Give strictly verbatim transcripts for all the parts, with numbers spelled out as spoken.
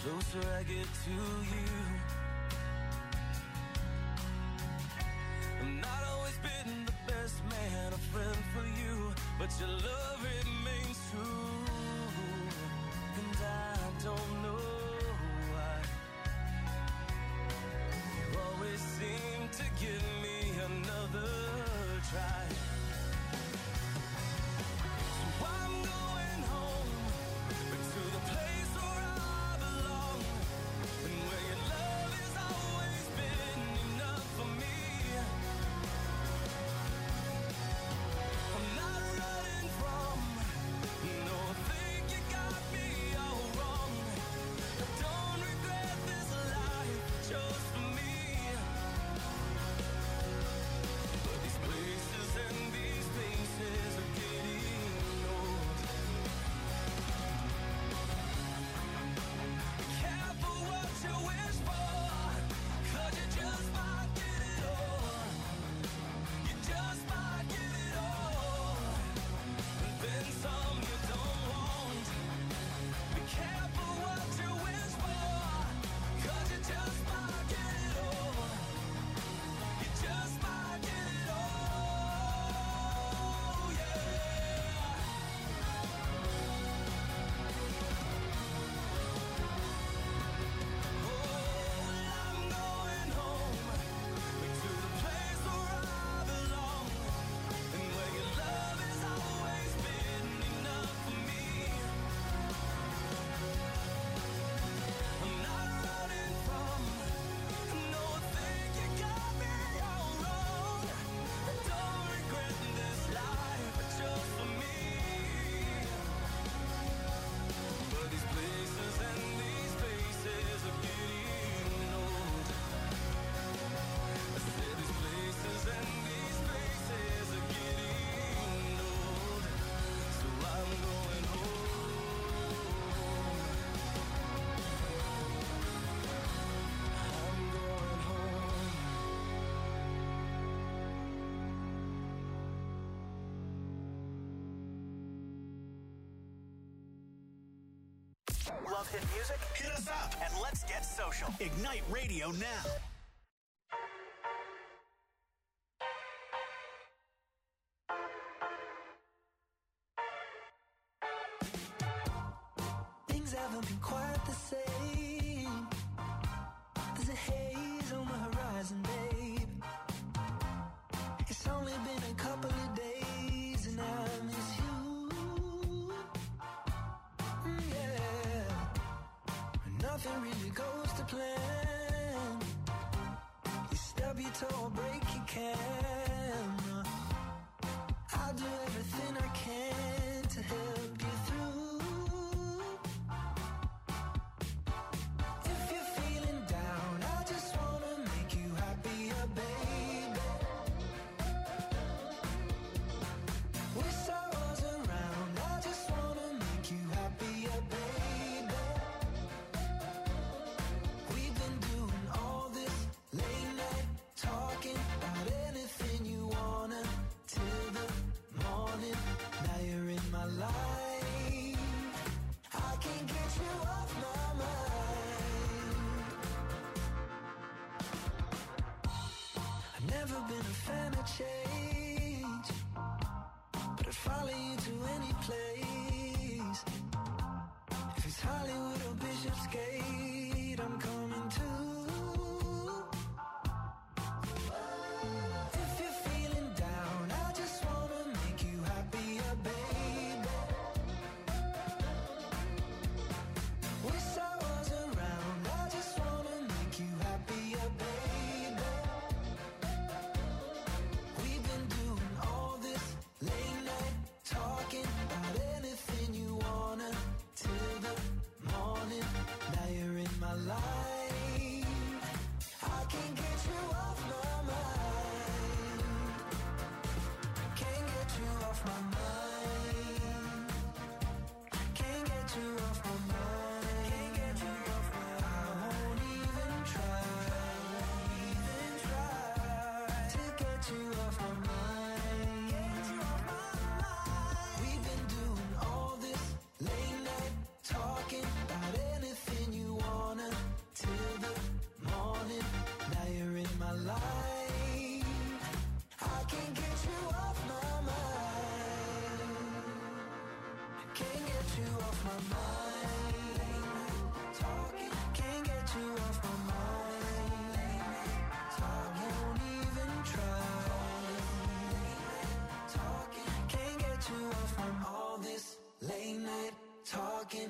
closer I get to you. I've not always been the best man, a friend for you, but your love remains true. And I don't know why you always seem to give me another try. So I'm going home to the place where I belong, and where your love has always been enough for me. I'm not running from, no, I think you got me all wrong. I don't regret this life I chose for me. But these places and these places are getting old. Be careful what you wish for, 'cause you just might get it all. You just might get it all, and then some you don't want. Be careful what you wish for, 'cause you just might get it all. You just might get it all, yeah. Oh, well, I'm going home to the place where I belong, and where your love has always been enough for me. I'm not running from, no, I think you got me all wrong. I don't regret this life I chose for me. But these places and these places are getting old. I said these places and these places are getting old. So I'm going home. I'm going home. Love hit music? Hit us up and let's get social. Ignite Radio now. Things haven't been quite the same. There's a haze on the horizon, babe. It's only been a couple of days and I miss you. Mm, yeah. Nothing really goes to plan. You stub your toe or break your can. I'll do everything I can to help you through. If you're feeling down, I just wanna make you happier, baby. Wish I was around, I just wanna make you happier, baby. We've been doing all this late night talking about anything you wanna till the morning. Now you're in my life, I can't get you off my mind. I've never been a fan of change, but I'd follow you to any place. If it's Hollywood or Bishopsgate, I'm coming too. If you're feeling down, I just wanna make you happier, baby. Wish I was around, I just wanna make you happier, baby. We've been doing all this late night talking about anything you wanna till the morning. Now you're mind. Talking, can't get you off my mind. Talking, won't even try. Talking, can't get you off from all this late night talking.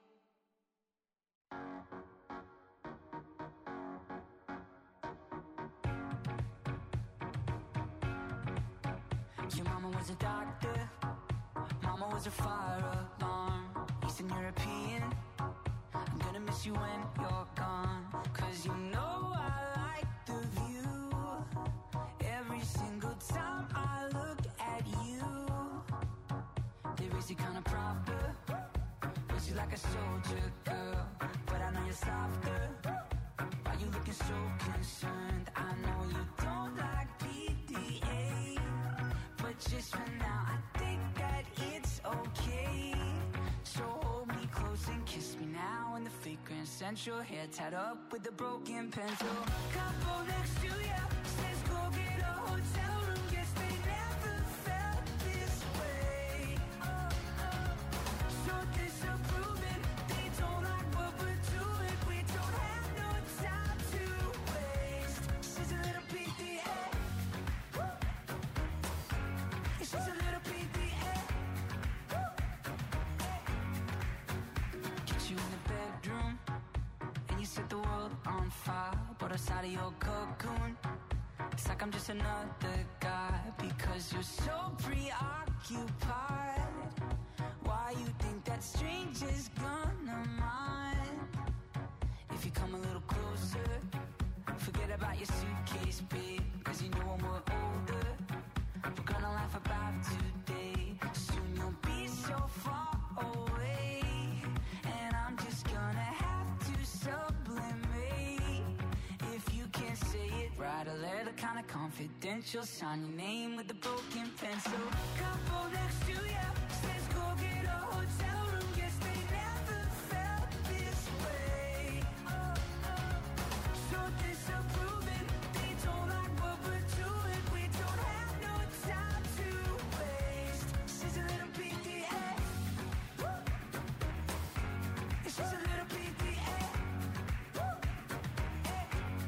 Your mama was a doctor, mama was a fire alarm. Eastern European, I'm gonna miss you when you're gone. Cause you know I like the view. Every single time I look at you, they raise you kinda proper, raise you like a soldier girl. But I know you're softer, why you looking so concerned? I know you don't like P D A, but just for now, I think that it's okay. So hold me close and kiss me now in the fake Grand Central. Hair tied up with a broken pencil. Couple next to ya says go get a hotel room. Guess they never felt this way. Oh, oh. So disapproving, they don't like what we're doing. We don't have no time to waste. She's a little P D A. She's a little P D A. Get you in the bedroom and you set the world on fire. But outside of your cocoon, it's like I'm just another guy. Because you're so preoccupied. Why you think that stranger's gonna mind? If you come a little closer, forget about your suitcase, babe. Cause you know when we're older, we're gonna laugh about today. Soon you'll be so far away, and I'm just gonna have to sublimate. If you can't say it, write a letter kinda confidential. Sign your name with a broken pencil. Couple next to ya says go get a hotel room. Guess they never felt this way. Oh, oh. So disapproving, they don't like what we're doing. We don't have no time to waste. She's a little P D A. Woo. She's a little P D A. Woo. Hey.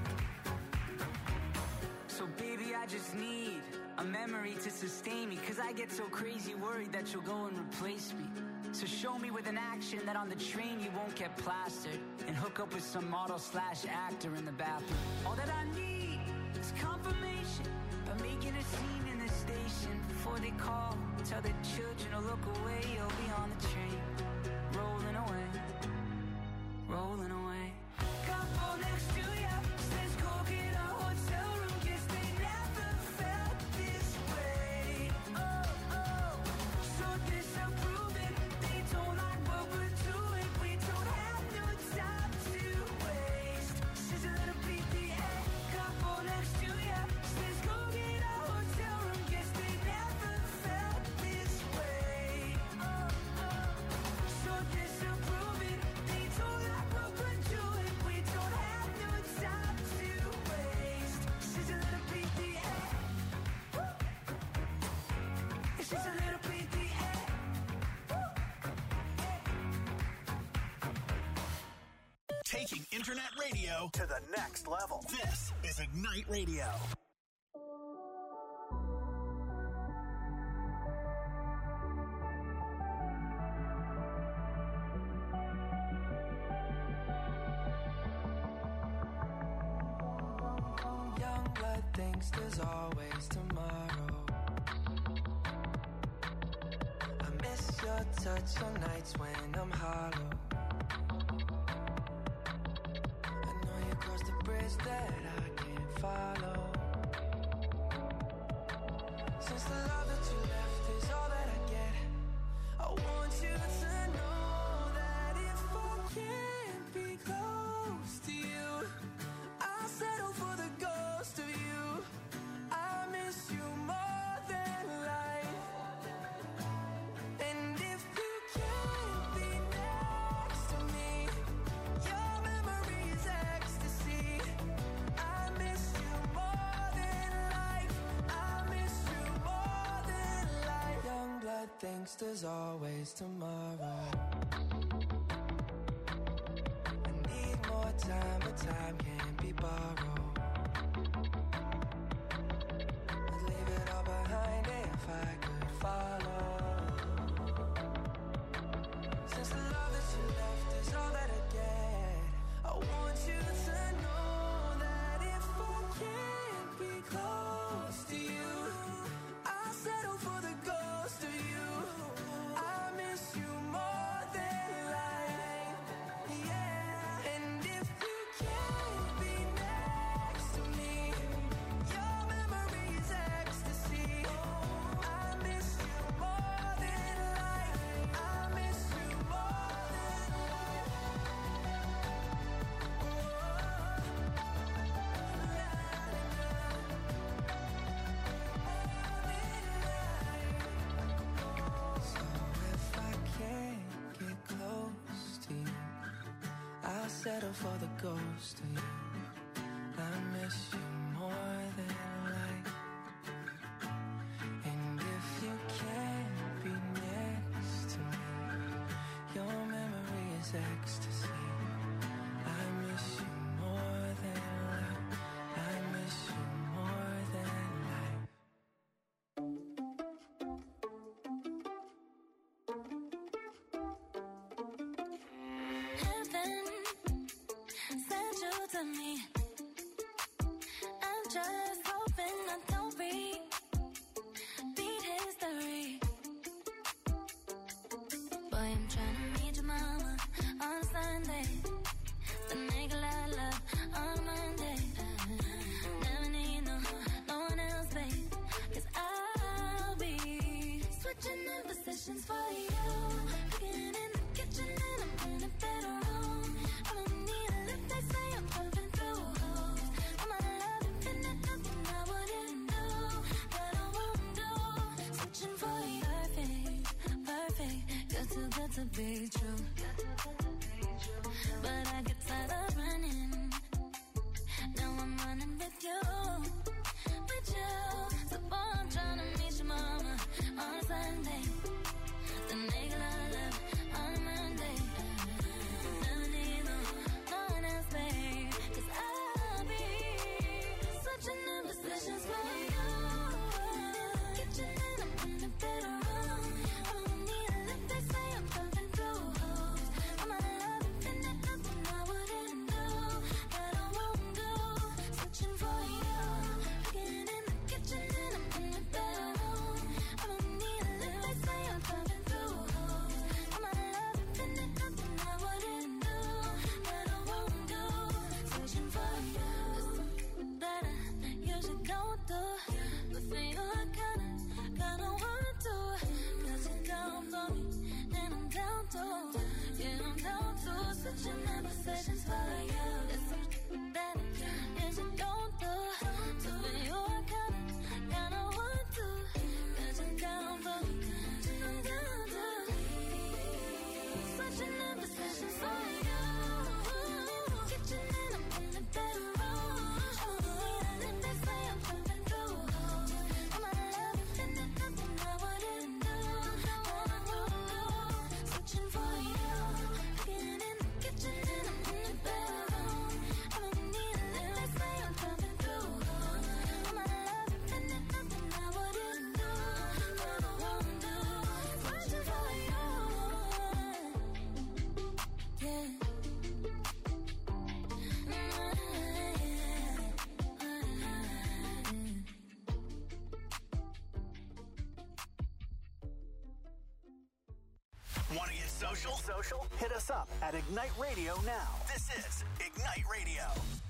So baby, I just need a memory to sustain me. Cause I get so crazy worried that you'll go and replace me. So show me with an action that on the train you won't get plastered, and hook up with some model slash actor in the bathroom. All that I need is confirmation by making a scene in the station. Before they call, tell the children to look away. You'll be on the train, rolling away, rolling away. Couple next to ya says go get a hotel room. Guess they never felt this way. Oh, oh. So disapproving, they don't like what we're doing. We don't have no time to waste. She's a little P D A. Couple next to ya says go get a hotel room. Guess they never felt this way. Oh, oh. So disapproving, they don't like what we're doing. We don't have no time to waste. She's a little P D A. Woo. She's a little P D A. Woo. Taking internet radio to the next level. This is Ignite Radio. Young blood thinks there's always tomorrow. I miss your touch on nights when I'm hollow. I know you crossed the bridge that I can't follow. Since the love that you left is all that I get, I want you to know that if I can't be close to you, I'll settle for the ghost of you. I miss you more than life. And if you can't be next to me, your memory is ecstasy. I miss you more than life. I miss you more than life. Young blood thinks there's always tomorrow. got time, but time can't be borrowed. I'd leave it all behind if I could follow. Since the love that you left is all that I get, I want you to know that if I can't be close to you, I'll settle for the ghost of you. I miss you more than life, yeah. And if you can't be next to me, your memory is ecstasy. I miss you more than life. I miss you more than life. So if I can't get close to you, I'll settle for the ghost of you. I miss you more than life. And if you can't be next to me, your memory is ecstasy. I miss you more than life. I miss you more than life. Heaven sent you to me. I'm just hoping I don't repeat history. Boy, I'm trying to meet your mama on Sunday, then make a lot of love on Monday. Never need no, no one else, babe, 'cause I'll be switching in positions for you. Cooking in the kitchen and I'm in the bedroom. I don't need a lift, they say I'm pumping through holes. I'm a love infinite, nothing I wouldn't do, that I won't do. Switching for you, perfect, perfect, good too good to be true. But I get tired of running, now I'm running with you, with you. So boy, I'm trying to meet your mama on Sunday, then make a lot of love on Monday. Never need no, no one else, babe, 'cause I'll be switching in positions for you. Kitchen and I'm in the bedroom. I don't need a lift, they say I'm pumping through holes. I'm a love infinite, nothing I wouldn't do, that I won't do. Switching for you. Cooking in the kitchen and I'm in the bedroom. I don't need a lift, they say I'm pumping through holes. I'm a love infinite, nothing I wouldn't do, that I won't do. Switching for you. That I usually don't do, but for you I kinda, kinda want to. 'Cause you're down for me, and I'm down too. Yeah, I'm down too. Switching my positions for you. It's something that I usually don't do, so for you I kinda, kinda want to. 'Cause you're down for me, and I'm down too. Switching my positions for you. Kitchen and I'm in the bedroom. I don't need a lift, they say I'm pumping through holes. I'm a love infinite, nothing I wouldn't do, that I won't do. Switching for you. Cooking in the kitchen and I'm in the bedroom. I don't need a lift, they say I'm pumping through holes. I'm a love infinite, nothing I wouldn't do, that I won't do. Switching for you. Yeah. Want to get social? Social? Hit us up at Ignite Radio now. This is Ignite Radio.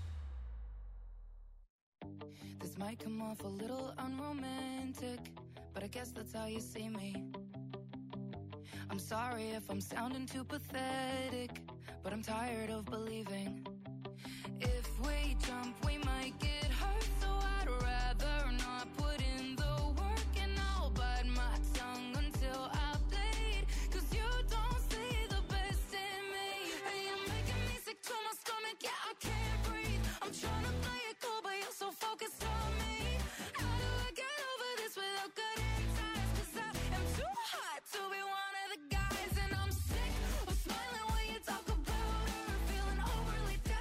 This might come off a little unromantic, but I guess that's how you see me. I'm sorry if I'm sounding too pathetic, but I'm tired of believing if we jump we might get hurt, so I'd rather not put in the work, and I'll bite my tongue until I bleed, 'cause you don't see the best in me. Hey, you're making me sick to my stomach, yeah, I can't breathe. I'm trying to play it cool, but you're so focused on me. How do I get over this without cutting ties? 'Cause I am too hot to be one of the guys, and I'm sick of smiling when you talk about her, feeling overly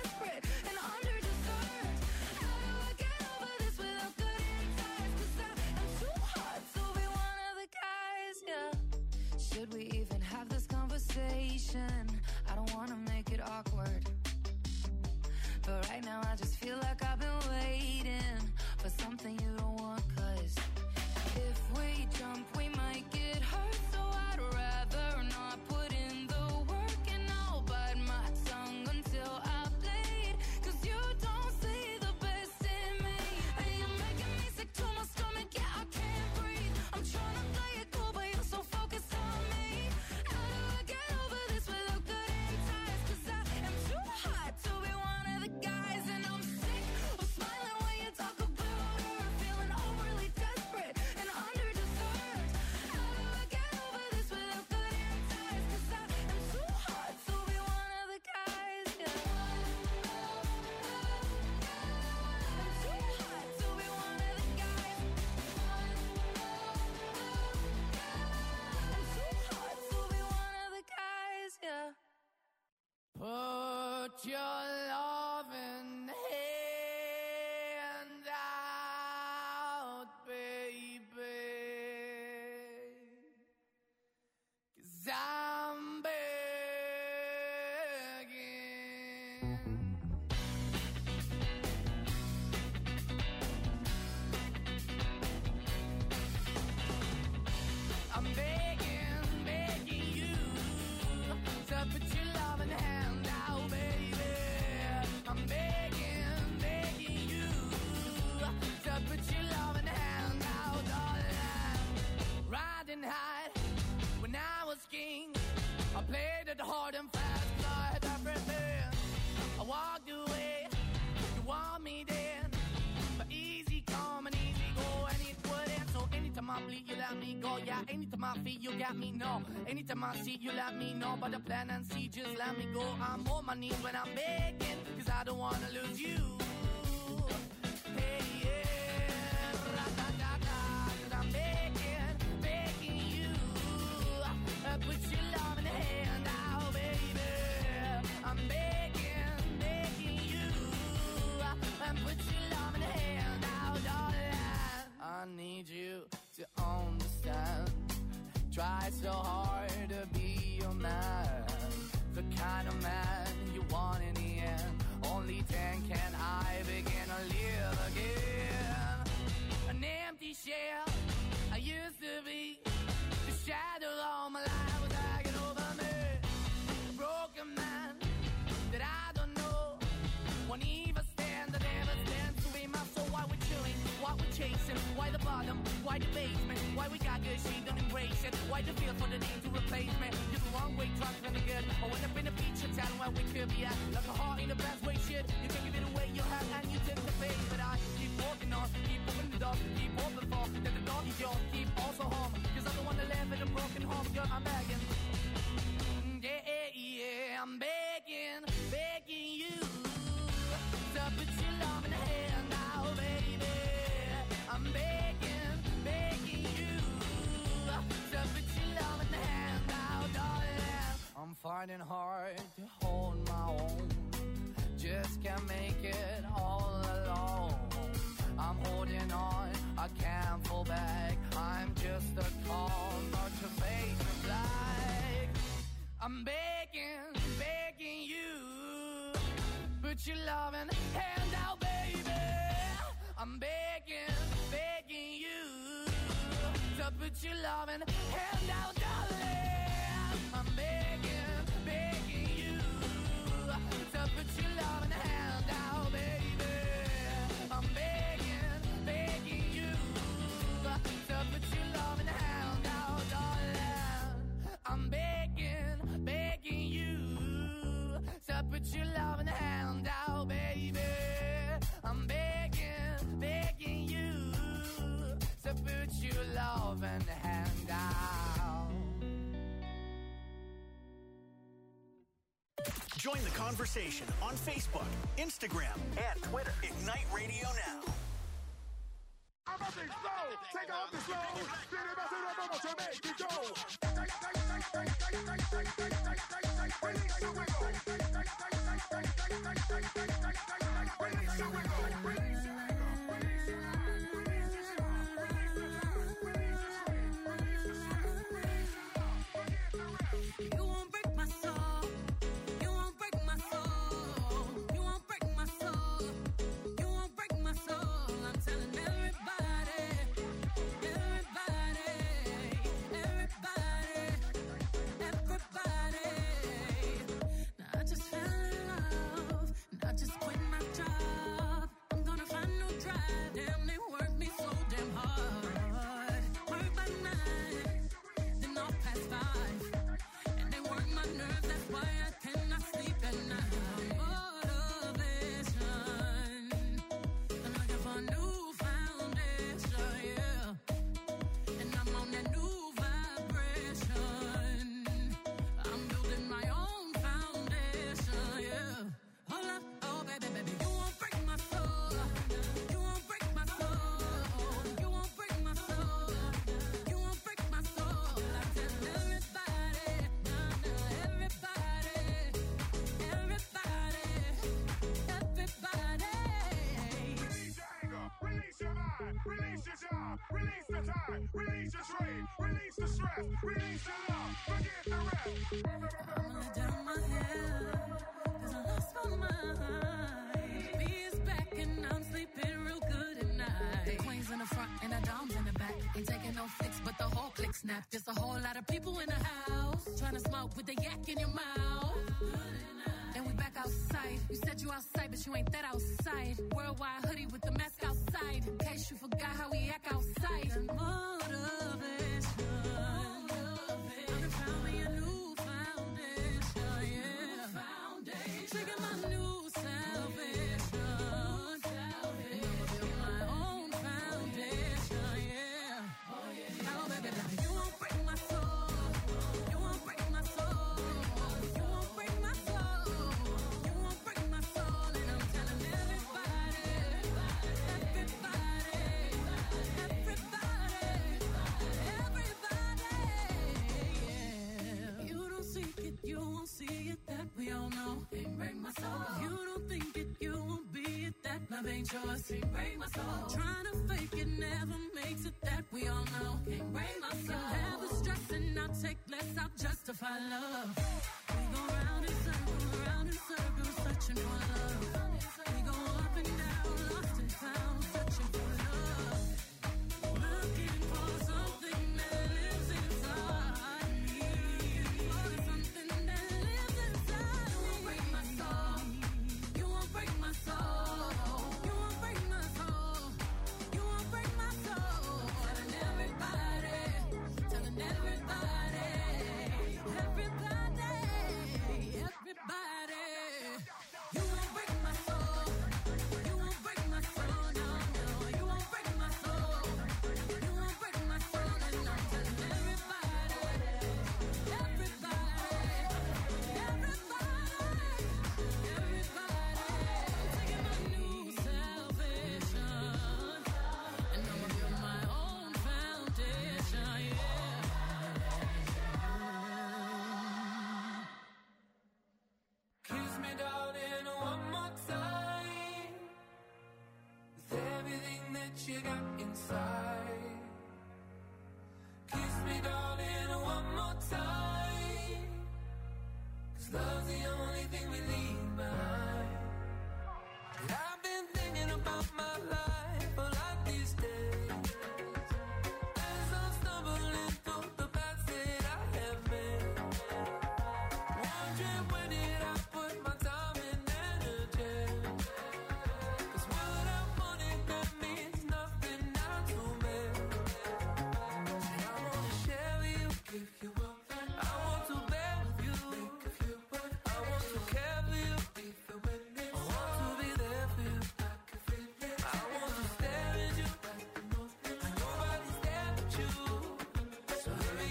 But right now I just feel like I've been waiting for something you don't want. Cause if we jump, we might get hurt. So I'd rather not put in the work, and I'll bite my tongue until I bleed. Cause you don't see the best in me, and you're making me sick to my stomach. Yeah, I can't breathe. I'm trying to play it cool, but you're so focused on me. How do I get over this without cutting ties? Cause I am too hot to be one of the guys, and I'm sick of smiling when you talk about her. Feeling overly desperate and underdeserved. How do I get over this without cutting ties? Cause I am too hot to be one of the guys, yeah. I'm too hot to be one of the guys. I'm too hot to be one of the guys, yeah. Put your loving hand out, baby, 'cause I'm begging. I'm begging, begging you to put your loving hand out, baby. I'm begging, begging you to put your loving hand out, darling. Riding high when I was king, I played it hard and fast, 'cause I had everything. I walked away, you want me then, but easy come and easy go, and it wouldn't. So anytime I bleed, you let me go. Yeah, anytime I feel, you got me, no. Anytime I see, you let me know. But the plan and see, just let me go. I'm on my knees when I'm begging, 'cause I don't wanna lose you. Hey, yeah, ra-da-da-da, 'cause I'm begging, begging you. Uh, Put your love in the hand out, baby. I'm begging, begging you. Uh, And put your love in the hand out, darling. I need you to understand. Try so hard to be your man, the kind of man you want in the end. Only then can I begin to live again. An empty shell I used to be, the shadow all my life was hanging over me. A broken man that I don't know won't even stand, that never stands to be my soul. Why we chewing, why we chasing, why the bottom, why the basement, why we got good, she don't embrace it, why the feel for the need to replace me. You're the wrong way, trying to be good. I went up in a feature town where we could be at, like a heart in the best way, shit. You can give it away, you have, and you take the face. But I keep walking on, keep opening the door, keep open for, that the dog is yours, keep also home. 'Cause I'm the one that live in a broken home, girl, I'm begging. Yeah, yeah, yeah, I'm begging, begging you to put your love in the hand now, baby. I'm begging, begging you to put your love in the hand now, darling. I'm fighting hard to hold my own, just can't make it all alone. I'm holding on, I can't fall back. I'm just a call, not your face is black. I'm begging, begging you, put your loving hand out, baby. I'm begging, begging you to put your loving hand out, darling. I'm begging, begging you to put your loving hand out, baby. I'm begging, begging you to put your loving hand out, darling. I'm begging, begging you to put your loving hand out, baby. I'm begging, begging you to put your loving hand out. Join the conversation on Facebook, Instagram, and Twitter. Ignite Radio Now. Take off the slow. To make it go. Release the wiggle. Release the You won't break my soul. You won't break my soul. You won't break my soul. best. Release the law, forget the rest. I'ma let down my hair, 'cause I lost my mind. B is back and I'm sleeping real good at night. The queen's in the front and the dom's in the back. Ain't taking no flicks, but the whole click snap. Just a whole lot of people in the house, trying to smoke with the yak in your mouth. And we back outside. You said you outside, but you ain't that outside. Worldwide hoodie with the mask outside, in case you forgot how we act outside. Motivation. I done found me a new foundation, yeah. Trigger my new salvation. And I'ma build my own foundation, yeah. Now, baby, now you won't break my soul. You won't break my soul. You won't break my soul. You won't break my soul. And I'm telling everybody, everybody, everybody, everybody, yeah. You don't seek it, you won't see it, that we all know. Can't break my soul. You don't think it, you won't be it, that love ain't yours. Can't break my soul. Trying to fake it never makes it, that we all know. Can't break my soul. Have the stress and I'll take less, I'll justify love. We go round in circles, round in circles, searching for love. We go up and down, lost and found, searching for love. Looking for something that lives inside me. For something that lives inside me. You won't break my soul. You won't break my soul. You won't break my soul. You won't break my soul. Telling everybody, telling everybody, everybody, everybody. You won't break my soul. You won't break my soul. No, no. You won't break my soul. You won't break my soul. And I'm telling everybody, everybody, everybody, everybody. Taking my new salvation, and I'ma build my own foundation, yeah. Kiss me, darling, one more time. With everything that you got inside. Kiss me, darling, one more time. 'Cause love's the only thing we leave behind. And I've been thinking about my life a lot these days. As I'm stumbling through the paths that I have made. Wondering where did I put my time and energy. 'Cause what I wanted, that means nothing now to me. And I wanna share with you, give you up. I want to bear with you, think of you. I want to care for you, be the witness. I want to be there for you, I can feel it. I want to stare at you, and nobody's there but you. So hurry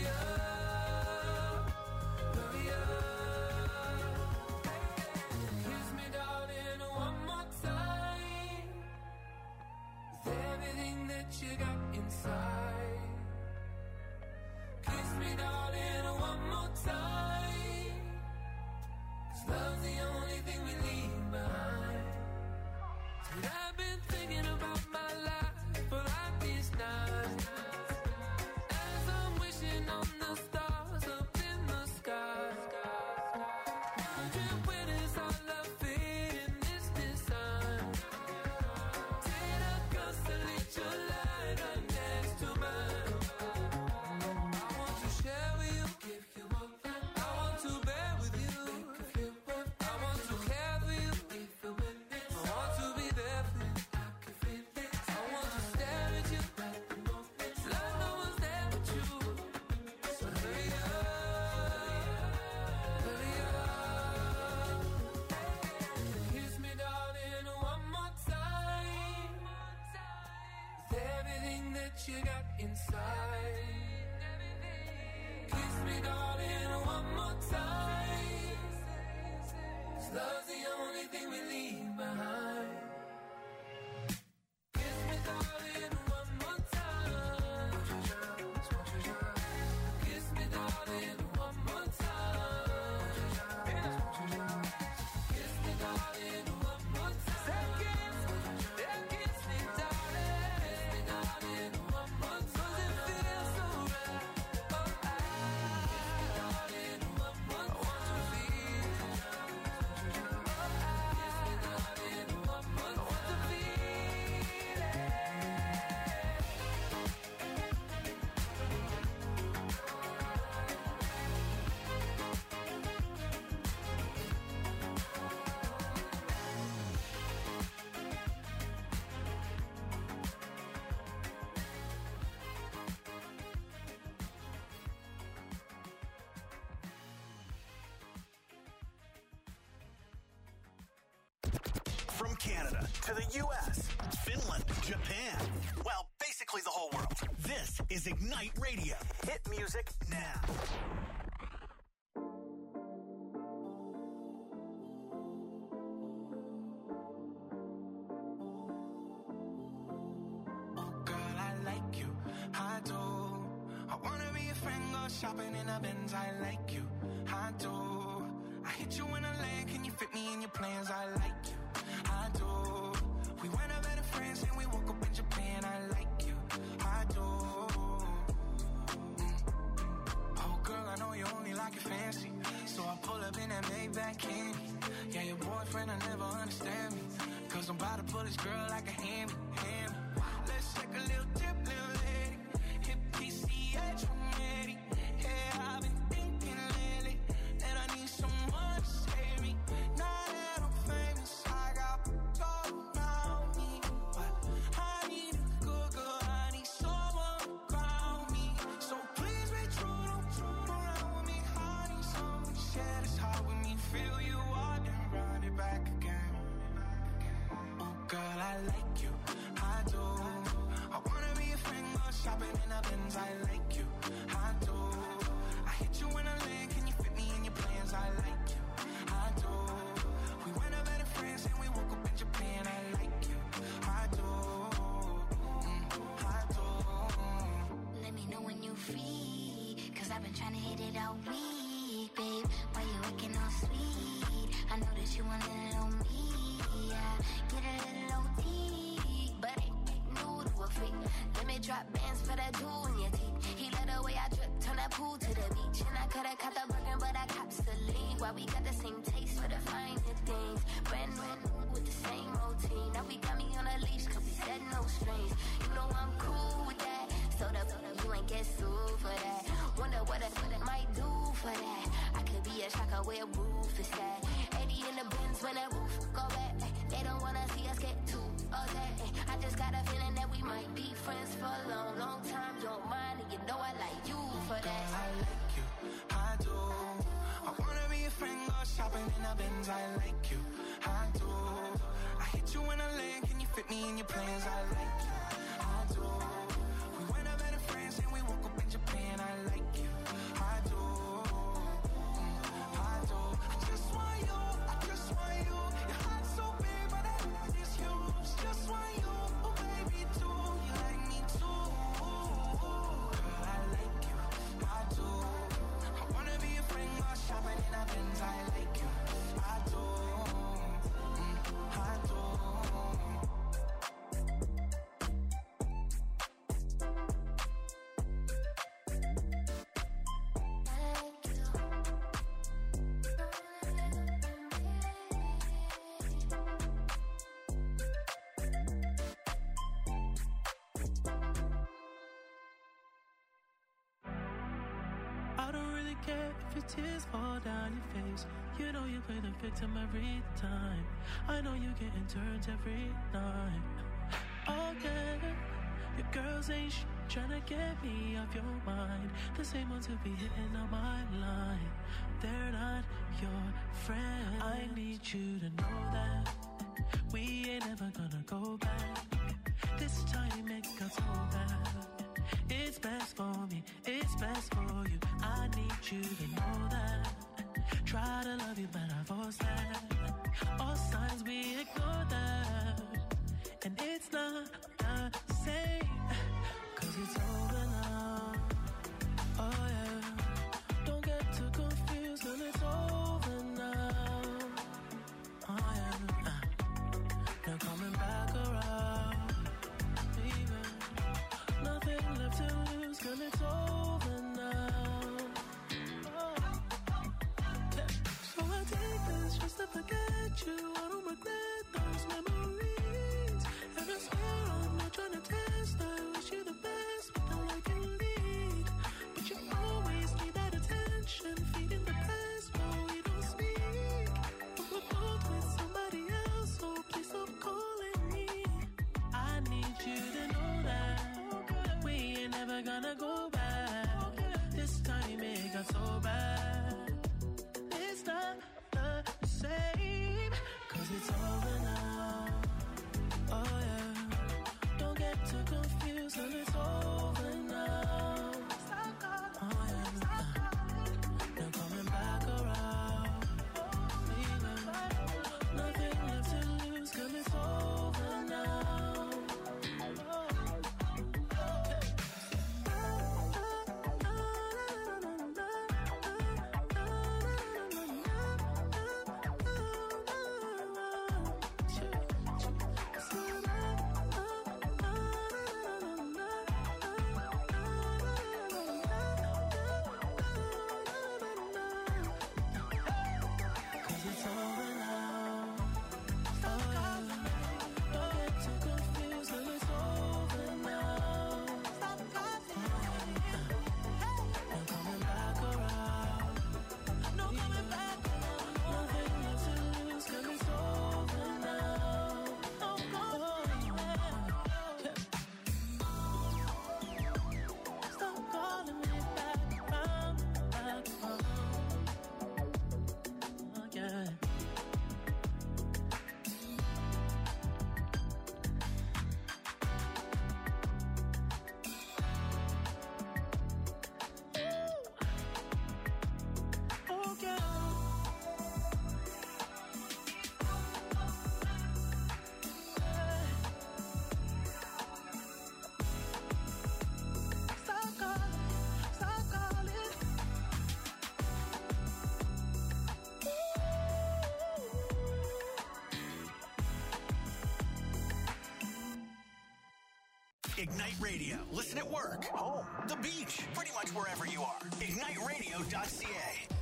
up, hurry up. Kiss me, darling, one more time. With everything that you got inside. Kiss me, darling, one more time. 'Cause love's the only thing we leave behind. And I've been thinking about my life for like these nights. As I'm wishing on the stars up in the sky. Wondering where does our love fit in this design. Did I constellate your light right next to mine? I want to share with you, give you up. I want to bear with you, think of you. I want to care for you, be the witness. I want to be there for you, I can feel it. I want to stare at you at the moment. Like no one's there but you. So hurry up, hurry up. Kiss me, darling, one more time. With everything that you got inside. Kiss me, darling, one more time. 'Cause love's the only thing we leave behind. Kiss me, darling, one more time. Kiss me, darling, one more time. Kiss me, darling, one more time. Kiss me, kiss me, darling. Kiss me, darling, one more time. 'Cause it feels so right. Oh, I From Canada to the U S, Finland, Japan, well, basically the whole world. This is Ignite Radio. Hit music now. Shopping in a Benz, I like you, I do. I hit you in a lane, can you fit me in your plans? I like you, I do. We went out better friends and we woke up in Japan, I like you, I do. Mm. Oh girl, I know you only like it fancy, so I pull up in that Maybach candy. Yeah, your boyfriend will never understand me, cause I'm about to pull this girl like a hammy, hammy. Let's take a little dip, little lady, hit P C H ready. I've been thinking lately that I need someone to save me. Now that I'm famous, I got gold around me, but I need a good girl, I need someone to ground me. So please be true, don't true around with me. I need someone to share this heart with me. Feel you out and run it back again. Oh girl, I like you, I do. I wanna be a friend, go shopping in a Benz, I like you, I do. You in a lane, can you fit me in your plans? I like you, I do. We went out better friends and we woke up in Japan. I like you, I do, mm, I do. Let me know when you free, cause I've been trying to hit it all week, babe. Why you acting all sweet? I know that you want a little me, yeah. Get a little O T, but ain't new to a freak. Let me drop bands for that jewel in your teeth. He let the way I drip, turn that pool to the beach. And I coulda caught the burger, but I cops the lead. Why we got the same taste for the finer things. Brand new with the same routine. Now we got me on a leash, cause we said no strings. You know I'm cool with that. So the you ain't get sued for that. Wonder what a what it might do for that. I could be a shocker where roof is at. eighty in the Benz when the roof go back. They don't wanna see us get too upset. I just got a feeling that we might be friends for a long, long time. You don't mind, and you know I like you for that. Girl, I like you, I do. I wanna be a friend, go shopping in a Benz. I like you, I do. I hit you in a lane, can you fit me in your plans? I like you, I do. We went out better friends and we woke up in Japan. I like you, I do, mm, I do. I just want you, I just want you. Your heart's so big, but that heart is huge. Just want you, oh baby, too. You like me too. Girl, I like you, I do. I wanna be a friend, go shopping in a Benz. I like you, I do, mm, I do. I don't really care if your tears fall down your face. You know you play the victim every time. I know you getting turns every night. Oh yeah, your girls ain't sh- trying to get me off your mind. The same ones who be hitting on my line. They're not your friend. I need you to know that we ain't ever gonna go back. This time it got so bad. It's best for me, it's best for you. I need you to know that. Try to love you, but I force that. All signs we ignore that. And it's not the same, cause it's over now. Oh yeah, don't get too confused, girl, it's over now. Oh yeah, uh, no coming back around. Even nothing left to lose, girl, it's over now. Oh. Yeah. So I take this just to forget you. I don't regret those memories. And I swear I'm not trying to test. I wish you the best, but all I can lead. But you always need that attention, feeding the best while we don't speak. But we're both with somebody else, so please stop calling me. I need you to know that we ain't never gonna go back. This time it got so bad. It's not the same, cause it's over now. Ignite Radio. Listen at work, home, the beach, pretty much wherever you are. ignite radio dot c a.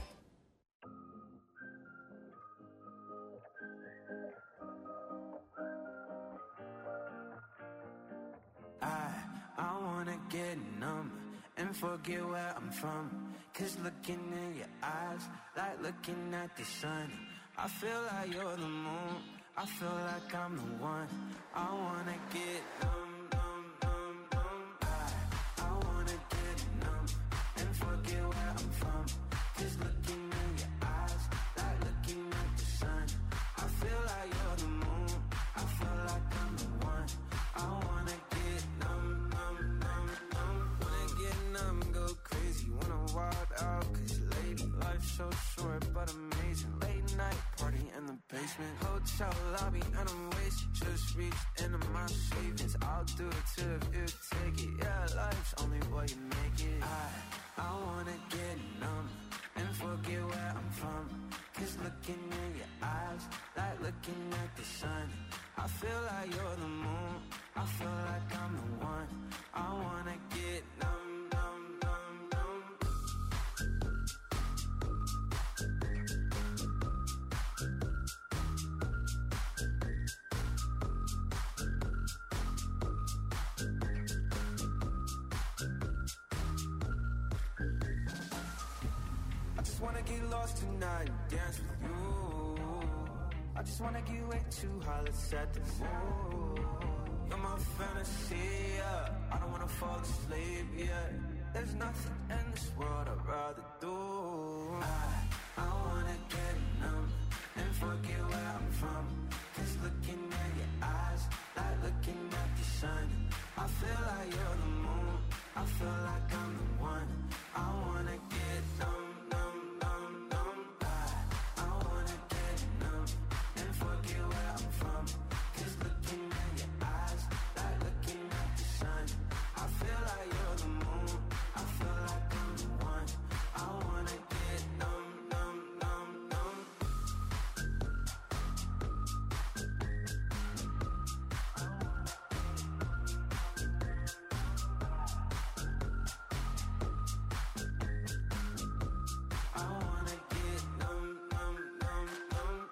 I, I wanna get numb and forget where I'm from. Cause looking in your eyes, like looking at the sun. I feel like you're the moon, I feel like I'm the one. I wanna get numb, numb, numb, numb. I, I wanna get numb and forget where I'm from. Cause looking in your eyes, like looking at the sun. I feel like you're the moon, I feel like I'm the one. I wanna get numb, numb, numb, numb. Wanna get numb, go crazy, wanna wild out. Cause lady, life's so short but amazing. Late night party in the basement, hotel lobby and I'm wasted. Just reached into my savings, I'll do it too if you take it. Yeah, life's only what you make it. I, I wanna get numb and forget where I'm from. Cause looking in your eyes, like looking at the sun. I feel like you're the moon, I feel like I'm the one. I wanna get numb, numb, numb, numb. I just wanna get lost tonight and dance with you. I just wanna get way too high, let's set the mood. You're my fantasy, yeah. I don't wanna fall asleep, yeah. There's nothing in this world I'd rather do. I, I wanna get numb and forget where I'm from. Cause looking at your eyes, like looking at the sun. I feel like you're the moon, I feel like I'm the one. I wanna get numb, numb, numb, numb. I, I wanna get numb and forget where I'm from. Cause looking at your eyes, like looking at the sun. I feel like you're the moon, I feel like I'm the one. I wanna get numb, numb, numb, numb. I wanna get numb, numb, numb, numb.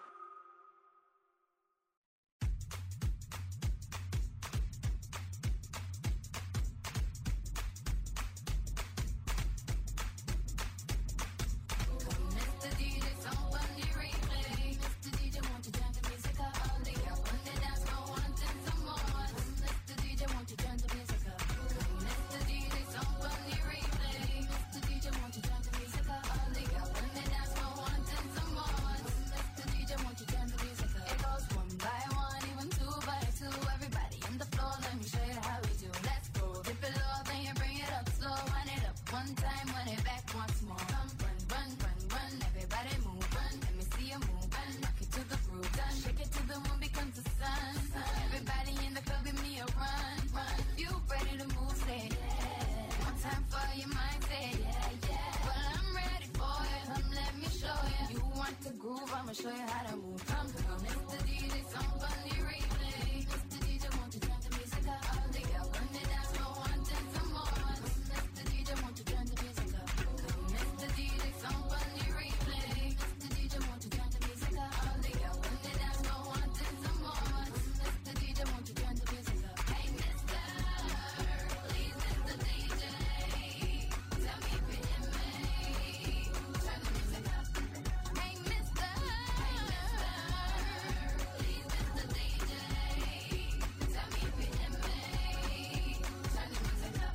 Mister D J, someone you replay. Mister D J, won't you turn the music up? All day I want to dance, I want some more. Mister D J, won't you turn the music up? Mister D J, someone you replay. Mister D J, won't you turn the music up? All day I want to dance, I want some more. Mister D J, won't you turn the music up? It goes one by one, even two by two. Everybody on the floor, let me show you how we do. Let's go, dip it low, then you bring it up slow. Wind it up one time, wind it back once more. Come, run, run, run, run, everybody move, run. Let me see you move, run. Rock it to the groove, done. Shake it till the moon becomes the sun. Everybody in the club, give me a run, run. You ready to move, say yeah. One time for your mind, say yeah, yeah. Well, I'm ready for it, come let me show you. You want to groove, I'ma show you how to move. Come, come, Mister D J, somebody replay. Mister D J, won't you turn the music up? All day I want to dance, I want some more. Mister D J, won't you turn the music up? Mister D J, somebody replay. Mister D J, won't you turn the music up? All day I want to dance, I want some more. Mister D J, won't you turn the music up? Hey, Mister, please, Mister D J, tell me if you hear me. Turn the music up. Hey, Mister, hey, Mister, please, Mister D J, tell me if you hear me. Turn the music up.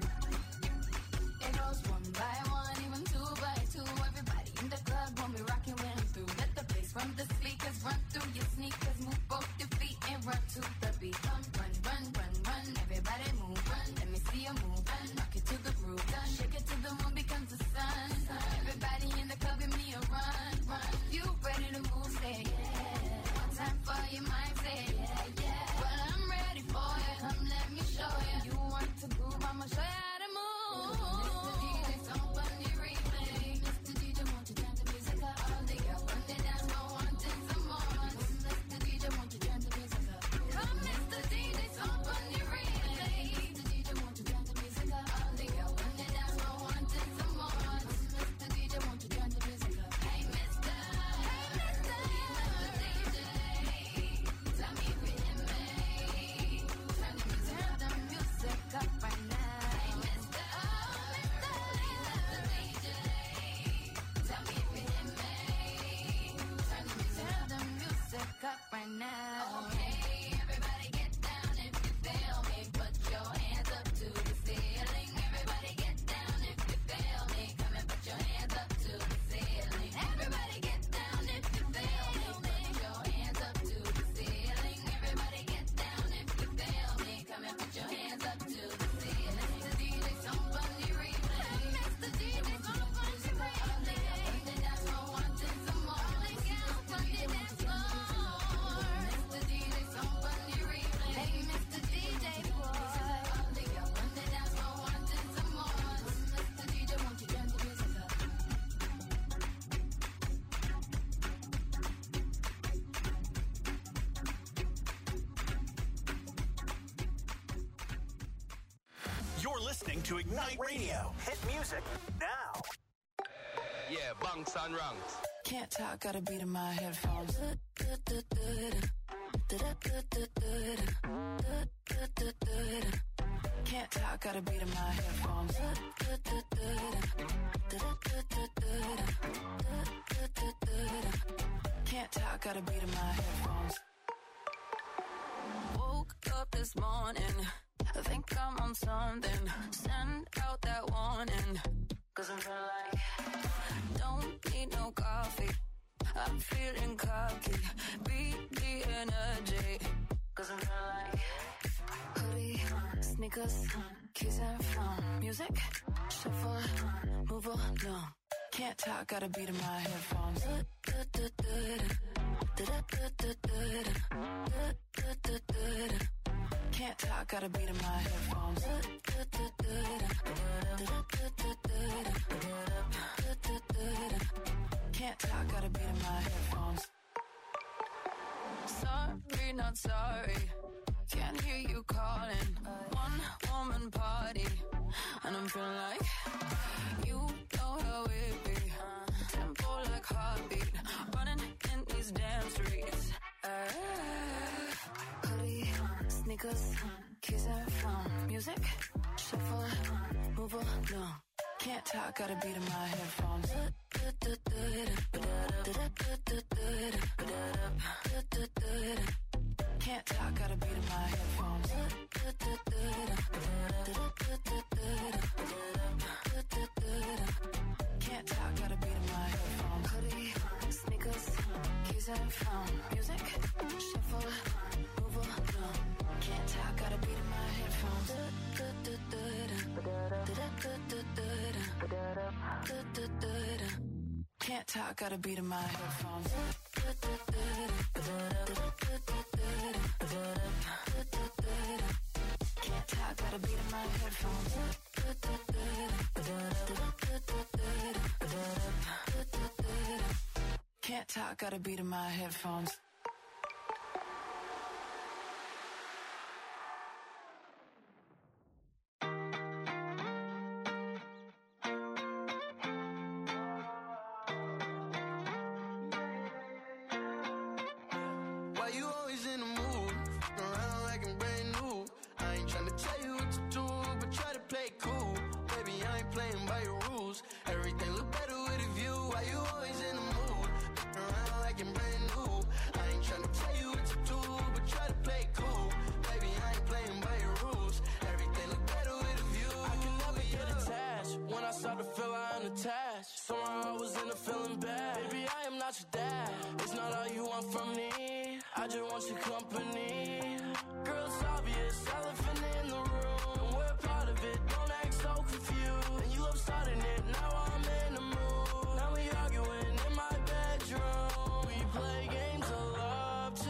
It goes one by one, even two by two. Everybody in the club when we rockin' when I'm through. Let the bass from the speakers run through your sneakers. Move both your feet and run to the beat. Come, run, run, run, run. Everybody move, run. Let me see you move, run. Rock it to the groove, done. Shake it till the moon becomes the sun. Everybody in the club, give me a run, run. You ready to move, say yeah. One time for your mind, say yeah, yeah. Well, I'm ready for it, come let me show you. You want to groove, I'ma show you how to move. Mister D J, somebody replay. Mister D J, won't you turn the music up? All day I want to dance, I want some more. Mister D J, won't you turn the music up? Come, Mister D J, somebody replay. Mister D You're listening to Ignite Radio. Hit music now. Yeah, bunks and ranks. Can't talk, gotta beat in my headphones. Can't talk, gotta beat in my headphones. Can't talk, gotta beat in my headphones. Woke up this morning, I think I'm on something. Send out that warning, cause I'm feeling like don't need no coffee. I'm feeling cocky, beat the energy, cause I'm feeling like hoodie, sneakers, keys and phone. Music, shuffle, move along. Can't talk, gotta beat in my headphones. Can't talk, gotta beat in my headphones. Can't talk, gotta beat in my headphones. Sorry, not sorry. Can't hear you calling. One woman party, and I'm feeling like you know how it be. Tempo like heartbeat, running in these damn streets. Uh, hoodie, sneakers, keys and phone. Music, shuffle, move along. Can't talk, gotta beat in my headphones. Can't talk, gotta beat in my headphones. Can't talk, gotta beat in my headphones. Hoodie, sneakers, keys and phone. Music, shuffle, move along. Can't talk, gotta beat in my headphones. Can't talk, gotta beat in my headphones. Can't talk, gotta beat in my headphones. Can't talk, gotta beat in my headphones. Why you always in the mood? Around like I'm brand new. I ain't tryna tell you what to do, but try to play cool. Baby, I ain't playing by your rules. Everything look better with a view. Why you always in the mood? Around like I'm brand new. I ain't tryna tell you what to do, but try to play cool. Baby, I ain't playing by your rules. Everything look better with a view. I can never get attached. When I start to feel I'm attached, somehow I was in a feeling bad. Baby, I am not your dad. It's not all you want from me. I just want your company. Girl, it's obvious, elephant in the room. And we're part of it, don't act so confused. And you love starting it, now I'm in the mood. Now we arguing in my bedroom. We play games of love to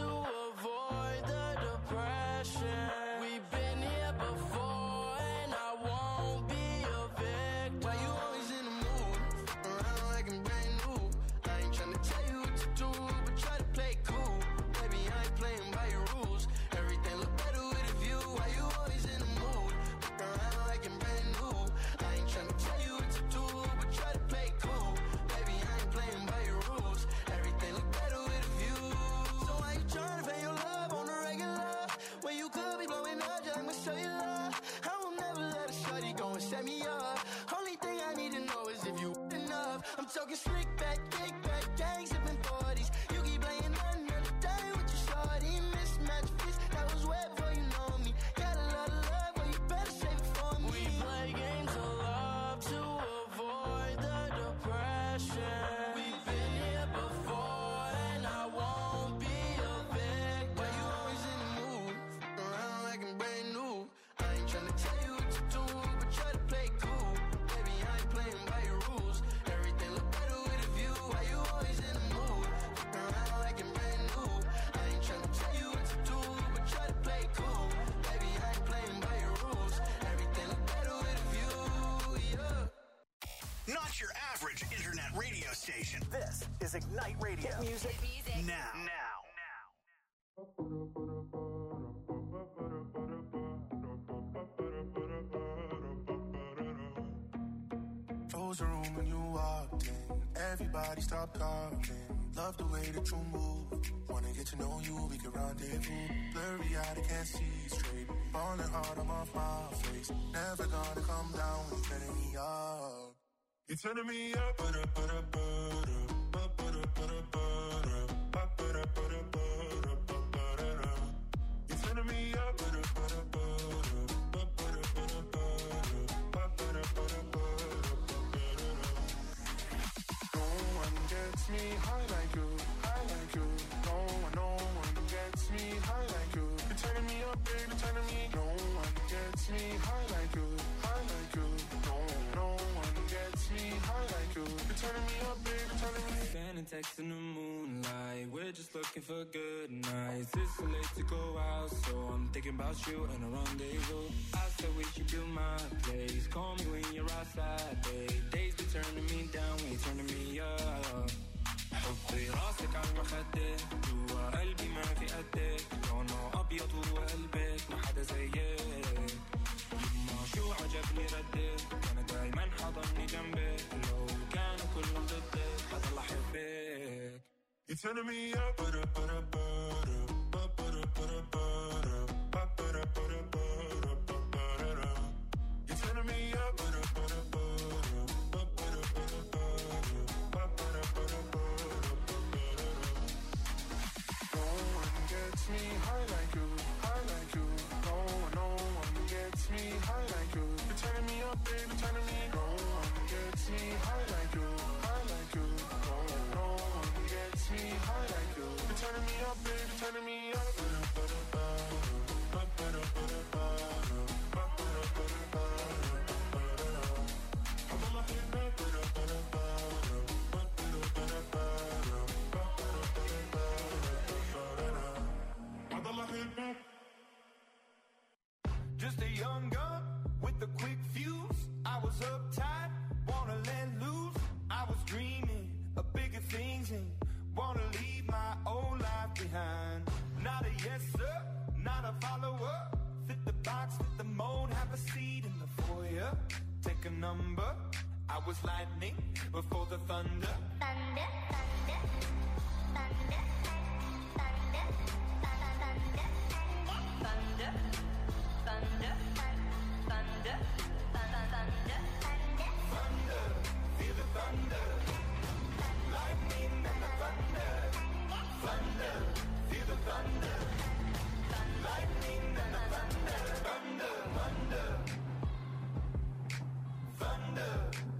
avoid the depression. We've been here before, and I won't be a victim. Why you always in the mood? Around like I'm brand new. I ain't tryna tell you what to do, but try to play cool. Baby, I ain't playing by your rules. Everything look better with a view. Why you always in the mood? Around like I'm brand new. I ain't tryna tell you what to do, but try to play cool. Baby, I ain't playing by your rules. Everything look better with a view. So why you tryna pay your love on the regular? When you could be blowing up just like my cellular. I will never let a shorty go and set me up. Only thing I need to know is if you enough. I'm talking slick back, kick back, gang sipping forties. You keep playing another day with your shorty. Mismatch fist, that was way before you know me. Got a lot of love, but you better save it for me. We play games of love to avoid the depression. We've been here before, and I won't be a victim. Why you always in the mood? Around like I'm brand new. I ain't tryna tell you what to do, but try to play cool. Baby, I ain't playing by your rules. Everything look better with a view. Why you always in the mood? Around like I'm brand new. I ain't tryna tell you what to do, but try to play cool. Baby, I ain't playing by your rules. Everything look better with a view, yeah. Not your average internet radio station. This is Ignite Radio. Hit music now. Now. closed the room when you walked in. Everybody stopped talking. Love the way that you move. Wanna get to know you, we can rendezvous. Blurry eyed, I can't see straight. Falling hard, I'm off my face. Never gonna come down when you're turning me up. You're turning me up. Ba-da, ba-da, ba-da, ba-da, ba-da, ba-da, ba-da, ba-da, ba-da, ba-da. You're turning me up. Ba-da, ba-da, ba-da, ba-da, ba-da, ba-da, ba-da, ba-da, ba-da. No one gets me high like you, high like you. No one, no one gets me high like you. You're turning me up, baby, turning me. No one gets me high like you, high like you. No, no one gets me high like you. You're turning me up, baby, turning me. Sending texts in the moonlight. We're just looking for good nights. It's so late to go out, so I'm thinking about you and a rendezvous. I said we should do my place. Call me when you're outside, babe. Days be turning me down when you're turning me up. حطي راسك على المخدة جوا قلبي ما في قدك لونه أبيض وقلبك ما حدا زيك يما شو عجبني ردك أنا دايما حضني جنبك لو كانوا كلهم ضدك حضل أحبك. You're turning me up. Ba-da, ba-da, ba-da, ba-da, ba-da, ba-da, ba-da, ba-da, ba-da, ba-da. You're turning me up. Ba-da, ba-da, ba-da, ba-da, ba-da, ba-da, ba-da, ba-da, ba-da. No one gets me high like you, high like you. No one, no one gets me high like you. You're turning me up, baby, turning me. No one gets me high like you, high like you. No, no one gets me high like you. You're turning me up, baby, turning me up. Just a young gun with a quick fuse. I was uptight, wanna let loose. I was dreaming of bigger things and wanna leave my old life behind. Not a yes sir, not a follower. Fit the box, fit the mold, have a seat in the foyer. Take a number. I was lightning before the thunder. Thunder, thunder, thunder, thunder, thunder, thunder, thunder, thunder, thunder, thunder, feel the thunder, lightning and the thunder, thunder, feel the thunder, lightning and the thunder, thunder, thunder, thunder.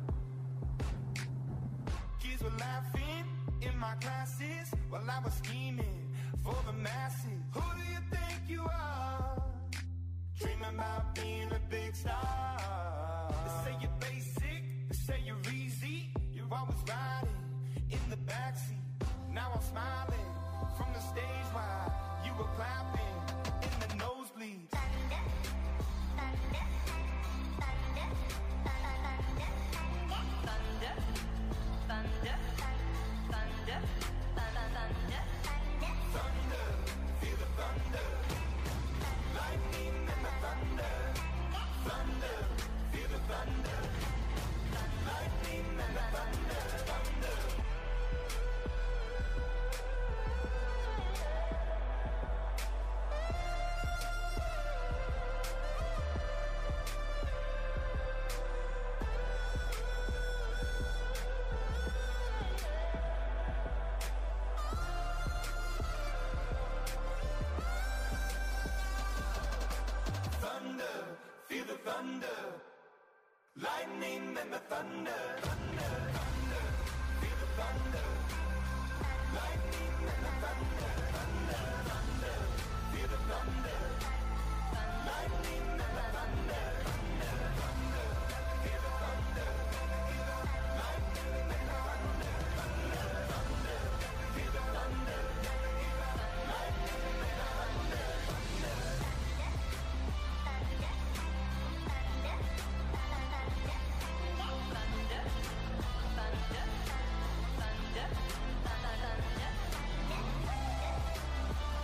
Kids were laughing in my classes while I was scheming for the masses. Who do you think you are? Dreaming about being a big star. They say you're basic, they say you're easy. You're always riding in the backseat. Now I'm smiling from the stage while you were clapping in the nosebleeds. Thunder, thunder, thunder, thunder, thunder, thunder, thunder, thunder, thunder, feel the thunder, lightning and the thunder, thunder, feel the thunder, lightning and the thunder, thunder. Thunder, feel the thunder, lightning and the thunder, thunder, thunder, feel the thunder, lightning and the thunder, thunder, thunder, feel the thunder, lightning and the thunder, thunder, thunder, feel the thunder, lightning and the thunder, thunder, thunder, feel the thunder, lightning and the thunder, thunder. Thunder, thunder, thunder, thunder, thunder, thunder,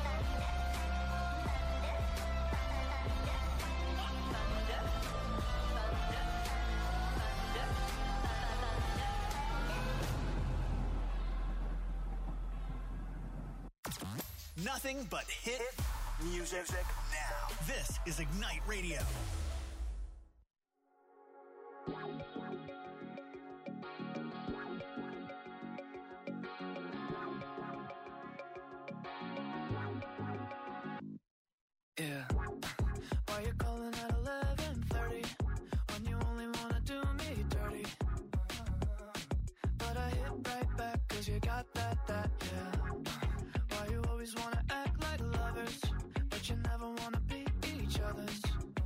nothing but hit, hit music now. This is Ignite Radio. Yeah. Why you calling at eleven thirty when you only wanna do me dirty? But I hit right back cause you got that, that, yeah. Why you always wanna act like lovers, but you never wanna be each other's?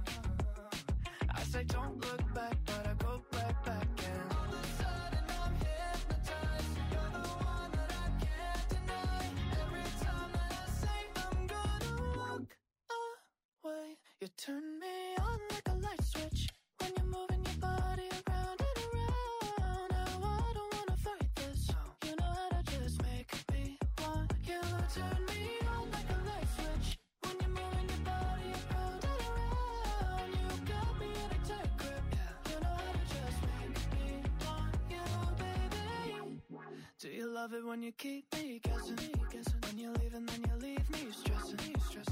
I say don't look back, but I go right back and all of a sudden I'm hypnotized. You're the one that I can't deny. Every time that I say I'm gonna walk away, you turn me on like a light switch when you're moving your body around and around. Now I don't wanna fight this. You know how to just make me want you. Turn me on like a light switch when you're moving your body around and around. You got me in a tight grip. You know how to just make me want you, baby. Do you love it when you keep me guessing? When you leave and then you leave me stressing, stressing.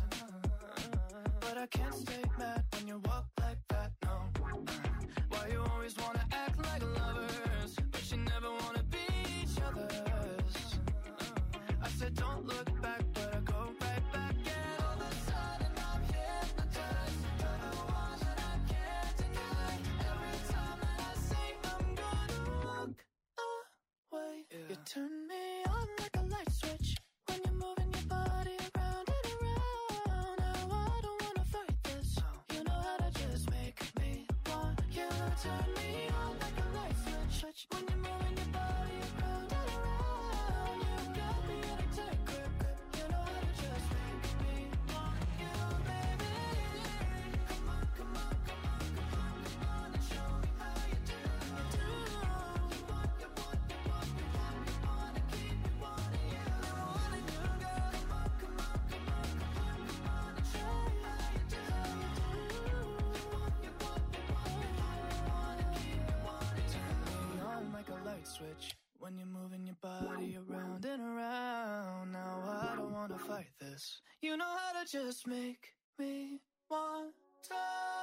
But I can't stay mad when you walk like that, no. Why you always wanna act like lovers, but you never wanna be each other's? I said don't look back, but I go right back. And all of a sudden I'm hypnotized. You're the one that I can't deny. Every time that I say I'm gonna walk away, you turn me on like a light switch when you're moving your body around and around. Now I don't wanna fight this. You know how to just make me want you. Turn me on like a light switch when you're moving your body around and around. You got me in a tight grip. You know how to just make me want you, baby. Come on, come on, come on, come on, come on and show me how you do. do. You want, you want, you want, you want, you wanna keep me wanting you. Wanting you, girl. Come on, come on, come on, come on, come on and show me how you do. You want, you want, you want, you want, you wanna keep me wanting you. Turn me on like a light switch when you're moving your body around and around. Now I don't wanna fight this. You know how to just make me want to.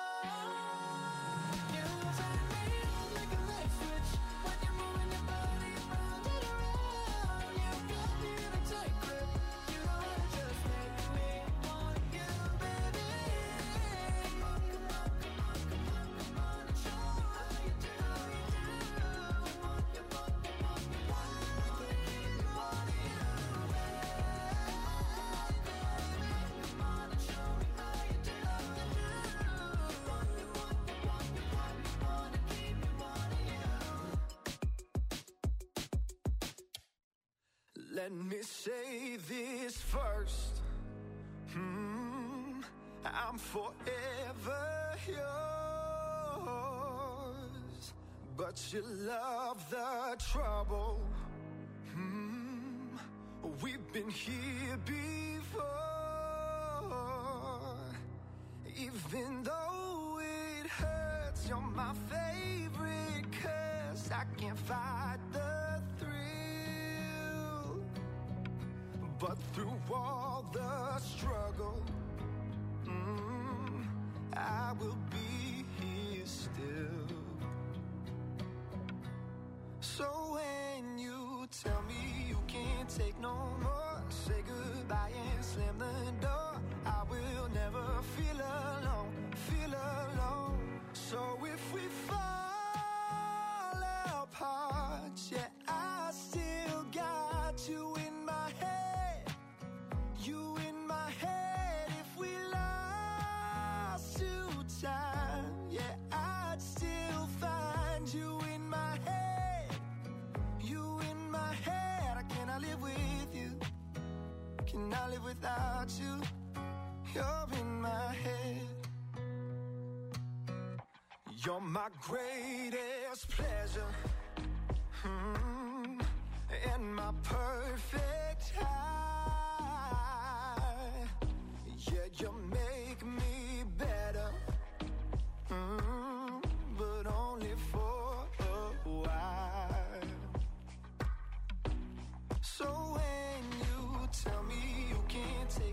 You turn me on like a light switch when you're moving your body around and around. You got me in a tight grip. You know how to just make me want you, baby. Come on, come on, come on, come on, come on and show me how you do. You want, you want, you want, you want, you wanna keep me wanting you. Come on and show me how you do. You want, you want, you want, you want, you wanna keep me wanting you. Let me say this first. Hmm, I'm forever yours, but you love the trouble. Hmm, we've been here before. Even though it hurts, you're my favorite curse. I can't fight the thrill, but through all the struggle, mm, I will be here still. So when you tell me you can't take no more, say goodbye and slam the door. I will never feel alone, feel alone. So if we fall apart, yeah, I still got you in my head, you in my head. If we lost to time, yeah, I'd still find you in my head, you in my head. I cannot live with you, cannot live without you. You're in my head. You're my greatest pleasure, hmm, and my perfect high. Yeah, you make me better, hmm, but only for a while. So when you tell me you can't take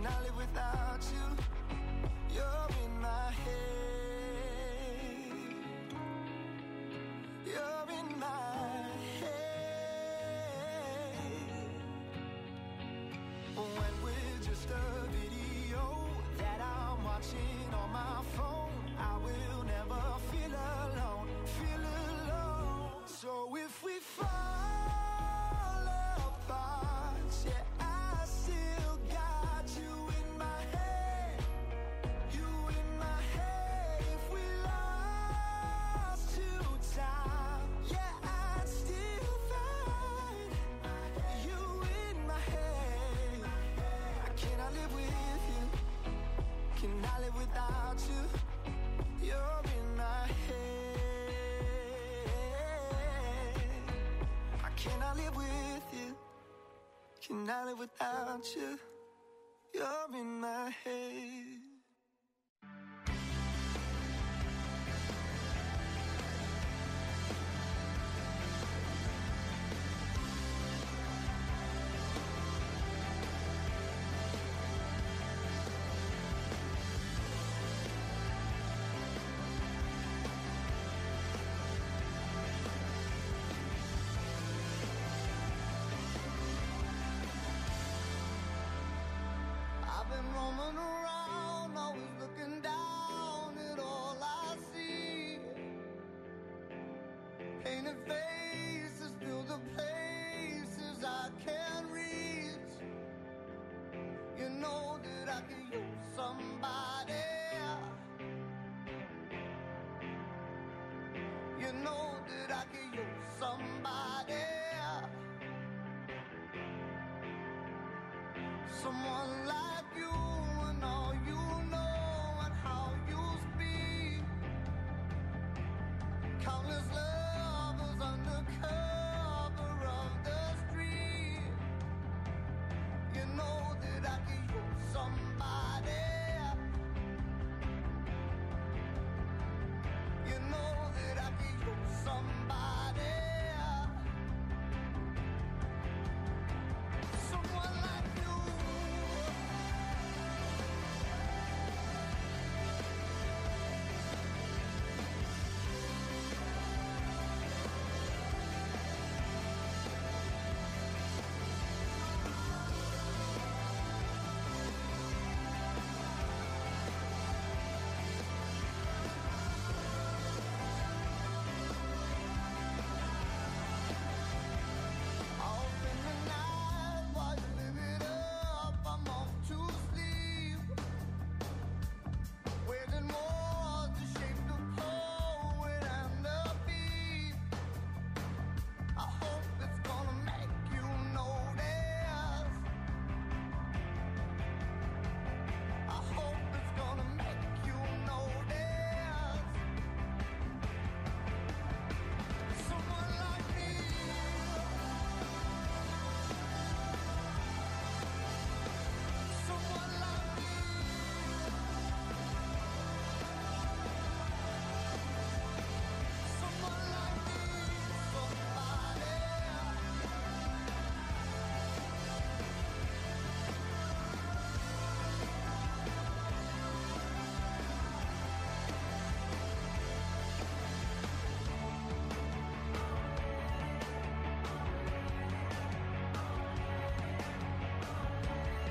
Cannot live without you. You're in my head. You're in my head. When we're just a video that I'm watching on my phone, I will never feel alone, feel alone. So if we fall apart, yeah, I still got you in my head, you in my head. If we lost to time, yeah, I'd still find you in my head. I cannot live with you, cannot live without you. You're in my head. I cannot live with you, cannot live without you. You're in my head. I've been roaming around, always looking down at all I see. Painted faces fill the places I can't reach. You know that I could use somebody. You know that I could use somebody. Someone like